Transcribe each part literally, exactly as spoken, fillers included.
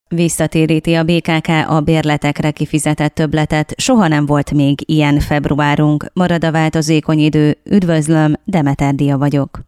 Visszatéríti a bé ká ká a bérletekre kifizetett többletet, soha nem volt még ilyen februárunk, marad a változékony idő, üdvözlöm, Demeter Dia vagyok.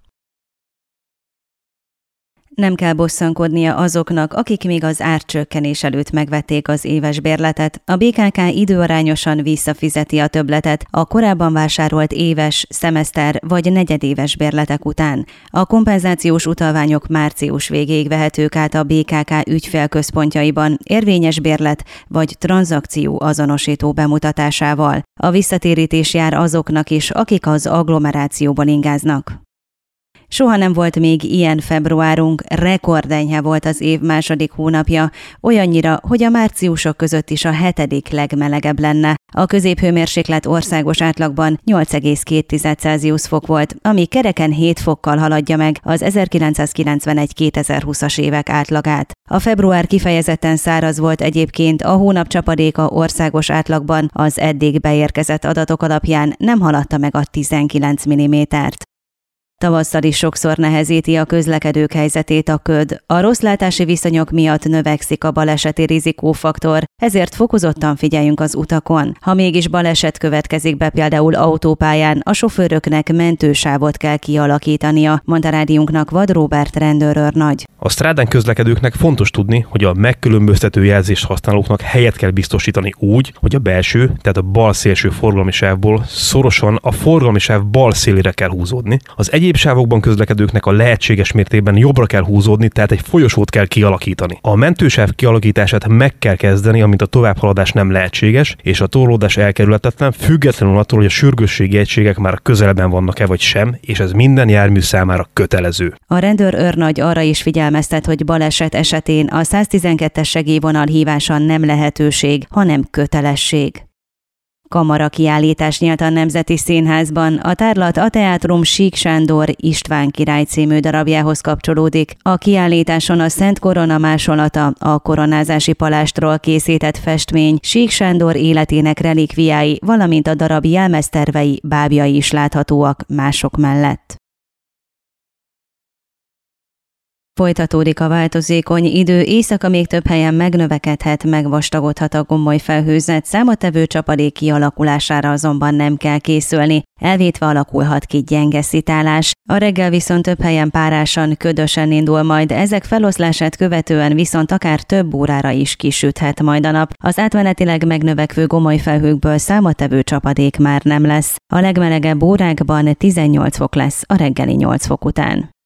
Nem kell bosszankodnia azoknak, akik még az árcsökkenés előtt megvették az éves bérletet. A bé ká ká időarányosan visszafizeti a többletet a korábban vásárolt éves, szemeszter vagy negyedéves bérletek után. A kompenzációs utalványok március végéig vehetők át a bé ká ká ügyfélközpontjaiban érvényes bérlet vagy tranzakció azonosító bemutatásával. A visszatérítés jár azoknak is, akik az agglomerációban ingáznak. Soha nem volt még ilyen februárunk, rekordenyhe volt az év második hónapja, olyannyira, hogy a márciusok között is a hetedik legmelegebb lenne. A középhőmérséklet országos átlagban nyolc egész két Celsius fok volt, ami kereken hét fokkal haladja meg az ezerkilencszázkilencvenegy kétezer-húszas évek átlagát. A február kifejezetten száraz volt egyébként, a hónap csapadéka országos átlagban az eddig beérkezett adatok alapján nem haladta meg a tizenkilenc millimétert. Tavasszal is sokszor nehezíti a közlekedők helyzetét a köd. A rosszlátási viszonyok miatt növekszik a baleseti rizikófaktor, ezért fokozottan figyeljünk az utakon. Ha mégis baleset következik be például autópályán, a sofőröknek mentősávot kell kialakítania, mondta rádiónknak Vad Róbert rendőrőrnagy. A strádán közlekedőknek fontos tudni, hogy a megkülönböztető jelzést használóknak helyet kell biztosítani úgy, hogy a belső, tehát a bal szélső forgalmi sávból szorosan a forgalmi sáv bal szélére kell húzódni. Az egyéb sávokban közlekedőknek a lehetséges mértékben jobbra kell húzódni, tehát egy folyosót kell kialakítani. A mentősáv kialakítását meg kell kezdeni, amint a továbbhaladás nem lehetséges, és a torlódás elkerülhetetlen, függetlenül attól, hogy a sürgősségi egységek már közelben vannak-e vagy sem, és ez minden jármű számára kötelező. A rendőrőrnagy arra is figyelmeztet, hogy baleset esetén a száztizenkettes segélyvonal hívása nem lehetőség, hanem kötelesség. Kamara kiállítás nyílt a Nemzeti Színházban, a tárlat a teátrum Sík Sándor István király című darabjához kapcsolódik. A kiállításon a Szent Korona másolata, a koronázási palástról készített festmény, Sík Sándor életének relikviái, valamint a darab jelmeztervei, bábjai is láthatóak mások mellett. Folytatódik a változékony idő, éjszaka még több helyen megnövekedhet, megvastagodhat a gomoly felhőzet, számottevő csapadék kialakulására azonban nem kell készülni, elvétve alakulhat ki gyenge szitálás. A reggel viszont több helyen párásan, ködösen indul majd, ezek feloszlását követően viszont akár több órára is kisüthet majd a nap. Az átmenetileg megnövekvő gomoly felhőkből számottevő csapadék már nem lesz. A legmelegebb órákban tizennyolc fok lesz a reggeli nyolc fok után.